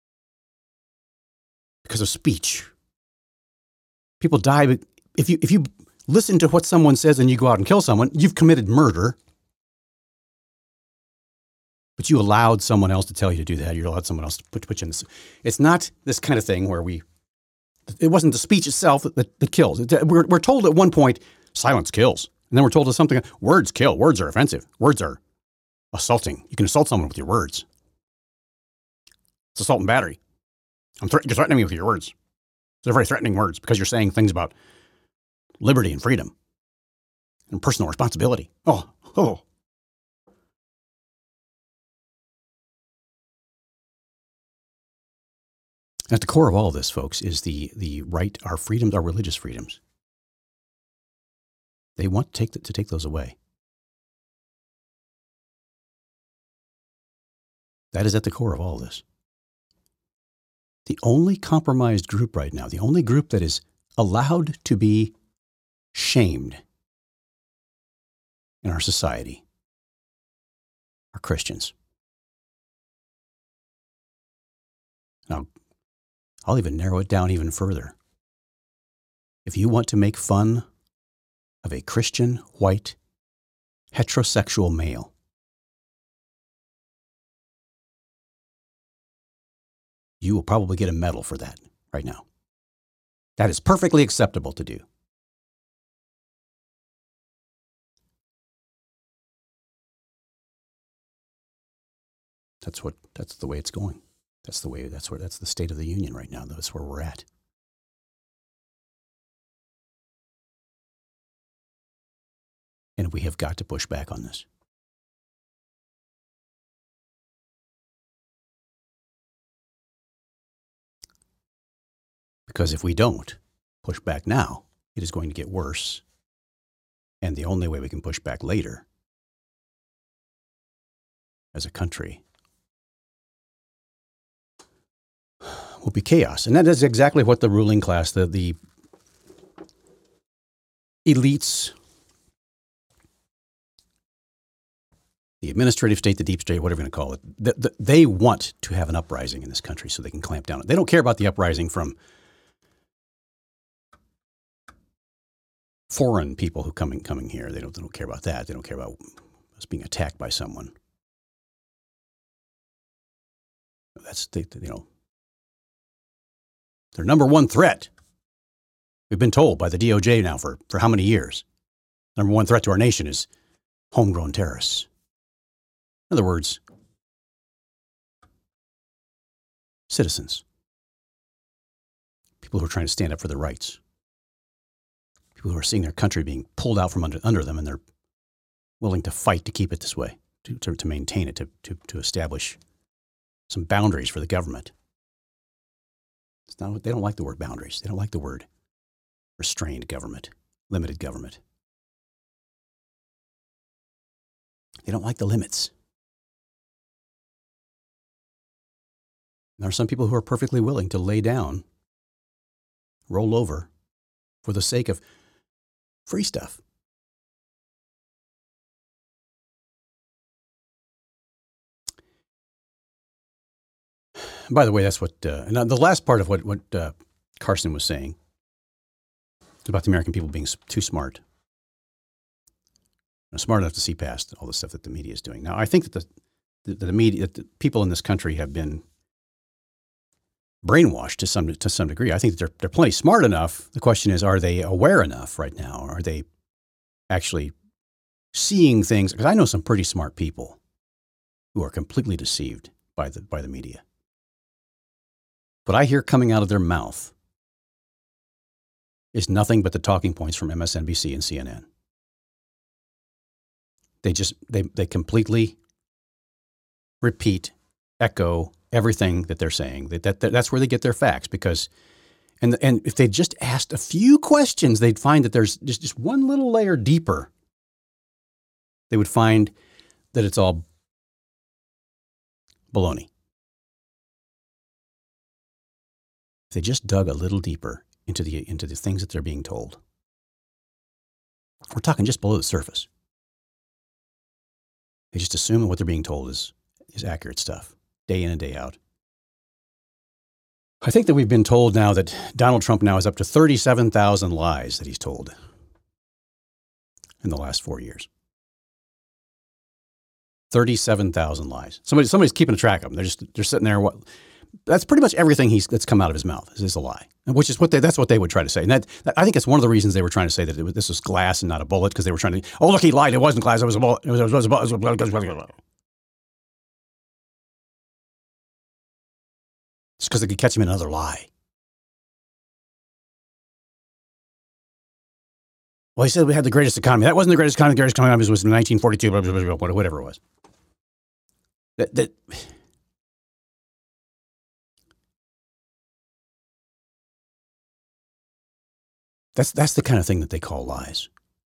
[SPEAKER 1] because of speech. People die. If you listen to what someone says and you go out and kill someone, you've committed murder. But you allowed someone else to tell you to do that. You allowed someone else to put you in this. It's not this kind of thing where it wasn't the speech itself that kills. We're told at one point, silence kills. And then we're told something, words kill. Words are offensive. Words are assaulting. You can assault someone with your words. It's assault and battery. You're threatening me with your words. They're very threatening words because you're saying things about liberty and freedom and personal responsibility. Oh. At the core of all this, folks, is the right, our freedoms, our religious freedoms. They want to take those away. That is at the core of all this. The only compromised group right now, the only group that is allowed to be shamed in our society are Christians. Now, I'll even narrow it down even further. If you want to make fun of a Christian, white, heterosexual male, you will probably get a medal for that right now. That is perfectly acceptable to do. That's the way it's going. That's the state of the union right now. That's where we're at. And we have got to push back on this. Because if we don't push back now, it is going to get worse. And the only way we can push back later as a country will be chaos. And that is exactly what the ruling class, the elites, the administrative state, the deep state, whatever you want to call it, they want to have an uprising in this country so they can clamp down. They don't care about the uprising from foreign people who coming here. They don't care about that. They don't care about us being attacked by someone. That's their number one threat. We've been told by the DOJ now for how many years? Number one threat to our nation is homegrown terrorists. In other words, citizens, people who are trying to stand up for their rights, people who are seeing their country being pulled out from under them, and they're willing to fight to keep it this way, to maintain it, to establish some boundaries for the government. It's not, they don't like the word boundaries. They don't like the word restrained government, limited government. They don't like the limits. There are some people who are perfectly willing to lay down, roll over, for the sake of free stuff. By the way, that's what, and the last part of what Carson was saying about the American people being too smart. Smart enough to see past all the stuff that the media is doing. Now, I think that the media, that the people in this country have been brainwashed to some degree. I think that they're plenty smart enough. The question is, are they aware enough right now? Are they actually seeing things? Because I know some pretty smart people who are completely deceived by the media. What I hear coming out of their mouth is nothing but the talking points from MSNBC and CNN. They completely repeat, echo everything that they're saying. That's where they get their facts, because, and if they just asked a few questions, they'd find that there's just one little layer deeper. They would find that it's all baloney. If they just dug a little deeper into the things that they're being told. We're talking just below the surface. They just assume that what they're being told is accurate stuff, day in and day out. I think that we've been told now that Donald Trump now is up to 37,000 lies that he's told in the last 4 years. 37,000 lies. Somebody's keeping a track of them. They're sitting there. That's pretty much everything that's come out of his mouth is a lie, which is that's what they would try to say. And that I think it's one of the reasons they were trying to say that this was glass and not a bullet, because they were trying to, oh, look, he lied. It wasn't glass. It was a bullet. It was a bullet. It's because they could catch him in another lie. Well, he said we had the greatest economy. That wasn't the greatest economy. The greatest economy was in 1942, whatever it was. That's the kind of thing that they call lies.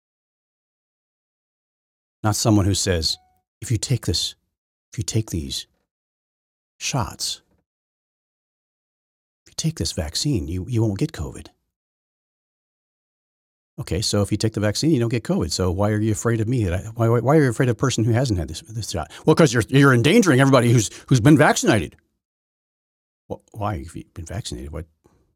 [SPEAKER 1] Not someone who says, if you take these shots, if you take this vaccine, you won't get COVID. Okay, so if you take the vaccine, you don't get COVID. So why are you afraid of me? Why are you afraid of a person who hasn't had this shot? Well, because you're endangering everybody who's been vaccinated. Well, why have you been vaccinated? What?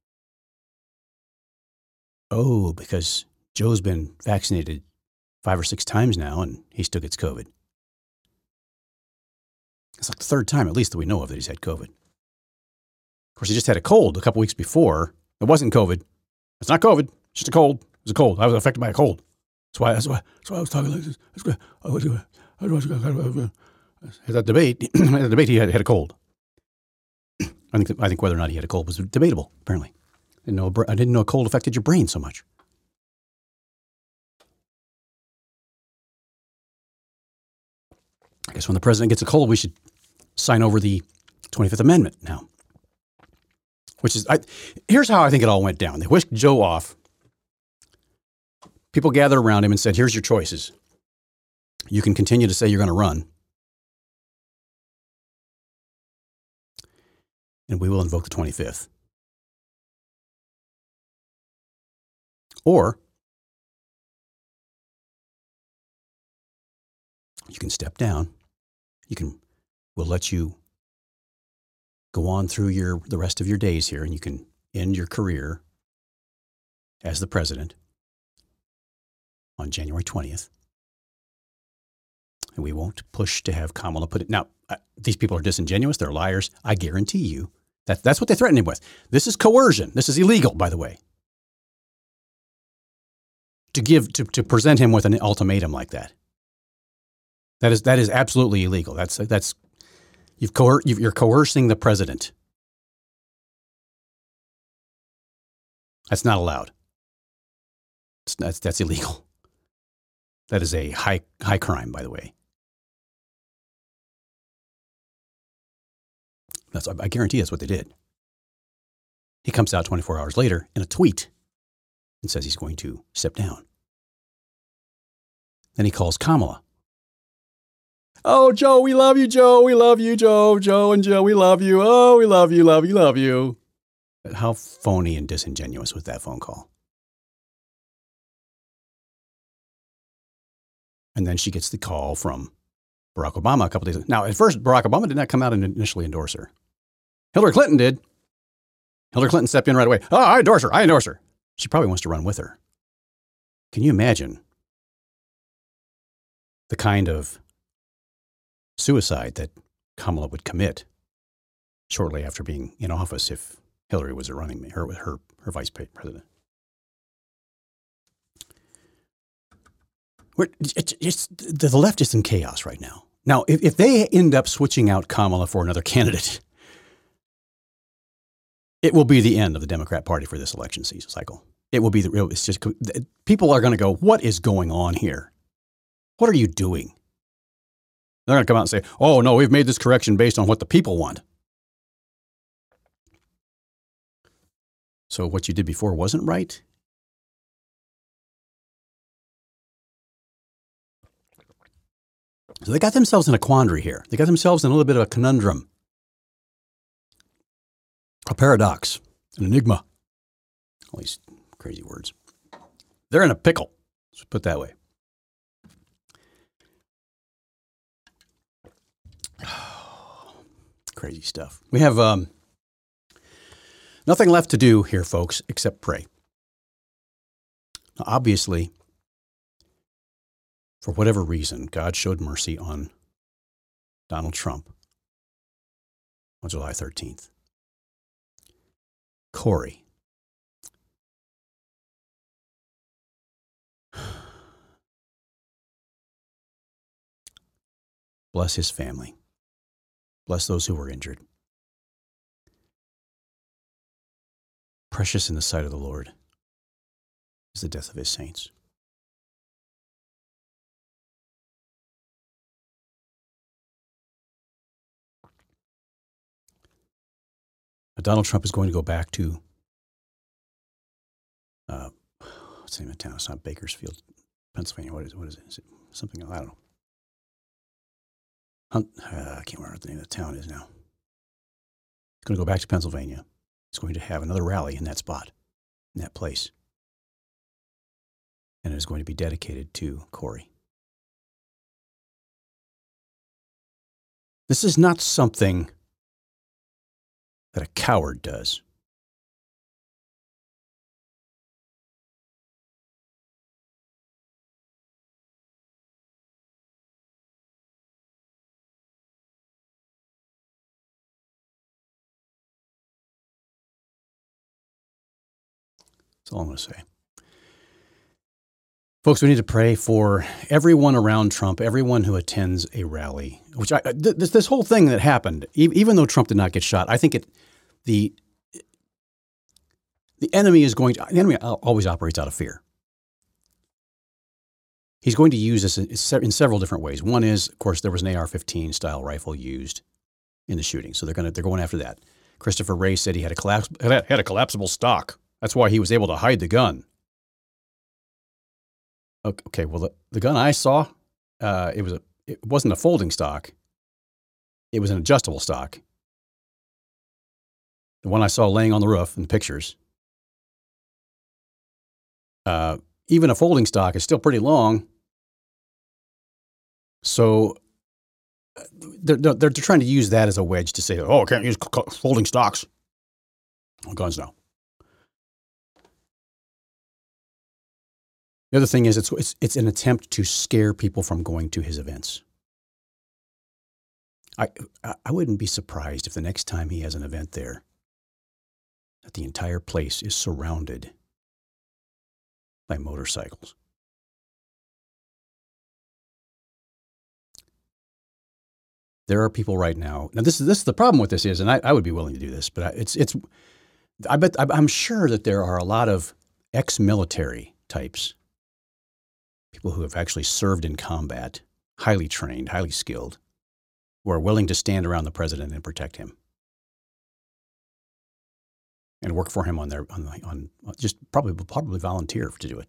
[SPEAKER 1] Oh, because Joe's been vaccinated 5 or 6 times now, and he still gets COVID. It's like the third time, at least, that we know of that he's had COVID. Of course, he just had a cold a couple weeks before. It wasn't COVID. It's not COVID. It's just a cold. It was a cold. I was affected by a cold. That's why I was talking like this. At that debate, he had a cold. I think whether or not he had a cold was debatable, apparently. I didn't know a cold affected your brain so much. I guess when the president gets a cold, we should sign over the 25th Amendment now. Here's how I think it all went down. They whisked Joe off. People gathered around him and said, here's your choices. You can continue to say you're going to run, and we will invoke the 25th. Or You can step down. We'll let you go on through the rest of your days here, and you can end your career as the president on January 20th. And we won't push to have Kamala put it. Now, these people are disingenuous. They're liars. I guarantee you that's what they threatened him with. This is coercion. This is illegal, by the way. To present him with an ultimatum like that. That is absolutely illegal. You're coercing the president. That's not allowed. That's illegal. That is a high crime, by the way. I guarantee that's what they did. He comes out 24 hours later in a tweet and says he's going to step down. Then he calls Kamala. Oh, Joe, we love you, Joe. We love you, Joe. Joe and Joe, we love you. Oh, we love you, love you, love you. How phony and disingenuous was that phone call? And then she gets the call from Barack Obama a couple days later. Now, at first, Barack Obama did not come out and initially endorse her. Hillary Clinton did. Hillary Clinton stepped in right away. Oh, I endorse her. She probably wants to run with her. Can you imagine the kind of suicide that Kamala would commit shortly after being in office if Hillary was her vice president? The left is in chaos right now. Now, if they end up switching out Kamala for another candidate, it will be the end of the Democrat Party for this election season cycle. It will be it's just people are going to go, what is going on here? What are you doing? They're going to come out and say, oh, no, we've made this correction based on what the people want. So what you did before wasn't right? So they got themselves in a quandary here. They got themselves in a little bit of a conundrum, a paradox, an enigma. All these crazy words. They're in a pickle. Let's put it that way. Crazy stuff. We have nothing left to do here, folks, except pray. Now, obviously, for whatever reason, God showed mercy on Donald Trump on July 13th. Corey. Bless his family. Bless those who were injured. Precious in the sight of the Lord is the death of his saints. Now, Donald Trump is going to go back to, what's the name of the town? It's not Bakersfield, Pennsylvania. What is it? Is it something else? I don't know. I can't remember what the name of the town is now. He's going to go back to Pennsylvania. He's going to have another rally in that spot, in that place. And it is going to be dedicated to Corey. This is not something that a coward does. That's all I'm going to say. Folks, we need to pray for everyone around Trump, everyone who attends a rally, which this whole thing that happened, even though Trump did not get shot, I think the enemy always operates out of fear. He's going to use this in several different ways. One is, of course, there was an AR-15 style rifle used in the shooting, so they're going after that. Christopher Wray said he had a collapsible stock. That's why he was able to hide the gun. Okay, well, the gun I saw, it wasn't a folding stock. It was an adjustable stock. The one I saw laying on the roof in the pictures. Even a folding stock is still pretty long. So they're trying to use that as a wedge to say, oh, can't use folding stocks on guns now. The other thing is it's an attempt to scare people from going to his events. I wouldn't be surprised if the next time he has an event there, that the entire place is surrounded by motorcycles. There are people right now. Now, this is the problem with this is, and I would be willing to do this, but I'm sure that there are a lot of ex-military types, people who have actually served in combat, highly trained, highly skilled, who are willing to stand around the president and protect him, and work for him on just probably volunteer to do it.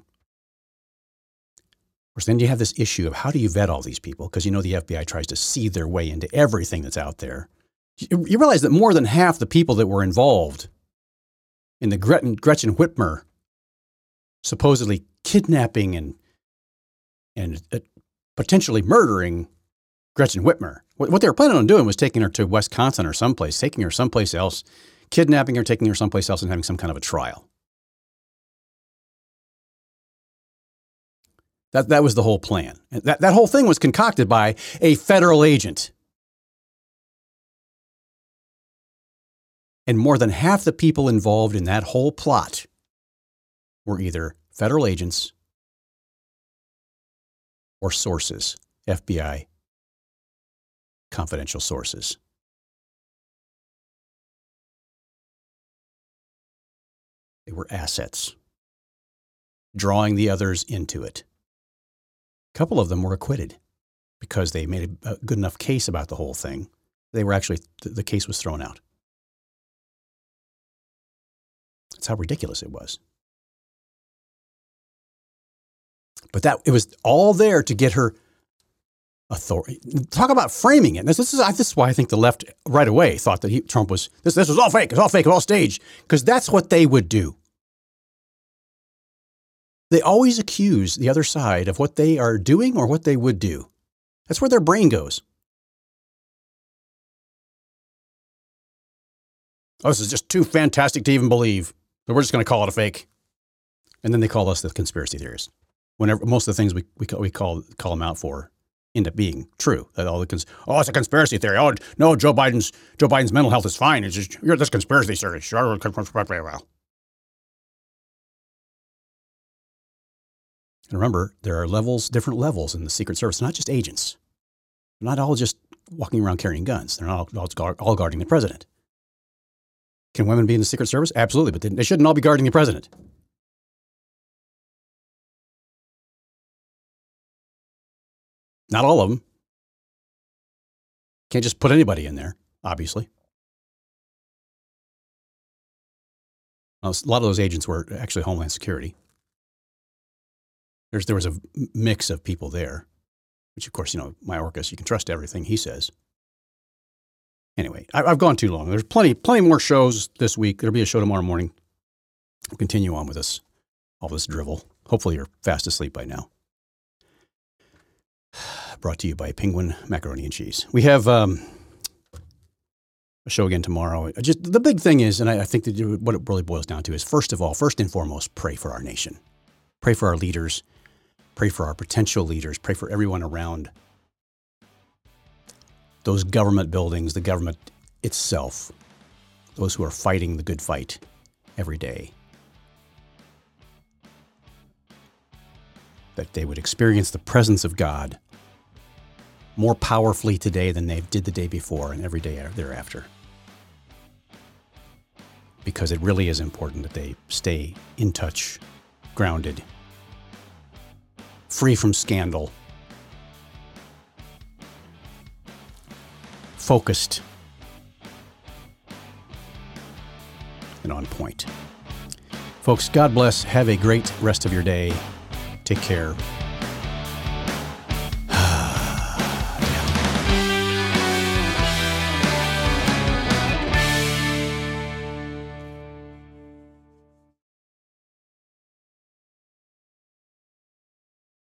[SPEAKER 1] Of course, then you have this issue of how do you vet all these people? Because the FBI tries to see their way into everything that's out there. You realize that more than half the people that were involved in the Gretchen Whitmer supposedly kidnapping and potentially murdering Gretchen Whitmer. What they were planning on doing was taking her to Wisconsin or someplace, taking her someplace else, kidnapping her, taking her someplace else, and having some kind of a trial. That was the whole plan. That whole thing was concocted by a federal agent. And more than half the people involved in that whole plot were either federal agents or sources, FBI confidential sources. They were assets, drawing the others into it. A couple of them were acquitted because they made a good enough case about the whole thing. They were actually, the case was thrown out. That's how ridiculous it was. But it was all there to get her authority. Talk about framing it. This is why I think the left right away thought that Trump was, this was all fake, it's all fake, it's all staged, because that's what they would do. They always accuse the other side of what they are doing or what they would do. That's where their brain goes. Oh, this is just too fantastic to even believe. So we're just going to call it a fake. And then they call us the conspiracy theorists. Whenever most of the things we call them out for end up being true. That it's a conspiracy theory. Oh no, Joe Biden's mental health is fine. It's just you're this conspiracy theory. Sure, very well. And remember, there are different levels in the Secret Service. They're not just agents. They're not all just walking around carrying guns. They're not all guarding the president. Can women be in the Secret Service? Absolutely, but they shouldn't all be guarding the president. Not all of them. Can't just put anybody in there, obviously. A lot of those agents were actually Homeland Security. There was a mix of people there, which, of course, Mayorkas, you can trust everything he says. Anyway, I've gone too long. There's plenty more shows this week. There'll be a show tomorrow morning. We'll continue on with all this drivel. Hopefully you're fast asleep by now. Brought to you by Penguin Macaroni and Cheese. We have a show again tomorrow. Just the big thing is, and I think that what it really boils down to is, first and foremost, pray for our nation. Pray for our leaders. Pray for our potential leaders. Pray for everyone around those government buildings, the government itself, those who are fighting the good fight every day. That they would experience the presence of God more powerfully today than they did the day before and every day thereafter. Because it really is important that they stay in touch, grounded, free from scandal, focused, and on point. Folks, God bless. Have a great rest of your day. Take care.